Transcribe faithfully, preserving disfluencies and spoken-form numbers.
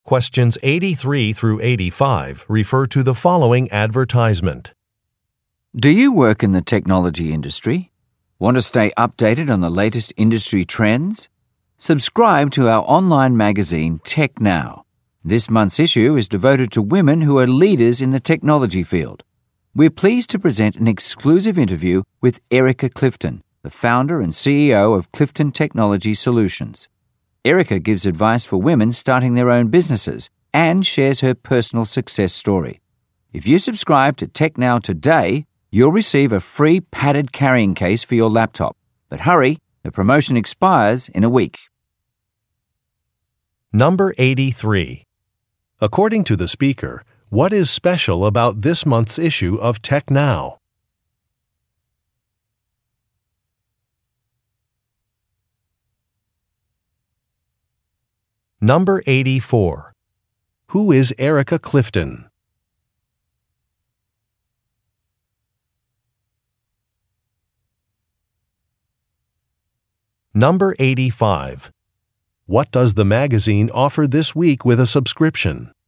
Questions eighty-three through eighty-five refer to the following advertisement. Do you work in the technology industry? Want to stay updated on the latest industry trends? Subscribe to our online magazine, Tech Now. This month's issue is devoted to women who are leaders in the technology field. We're pleased to present an exclusive interview with Erica Clifton, the founder and C E O of Clifton Technology Solutions. Erica gives advice for women starting their own businesses and shares her personal success story. If you subscribe to Tech Now today, you'll receive a free padded carrying case for your laptop. But hurry, the promotion expires in a week. Number eighty-three. According to the speaker, what is special about this month's issue of Tech Now? Number eighty-four. Who is Erica Clifton? Number eighty-five. What does the magazine offer this week with a subscription?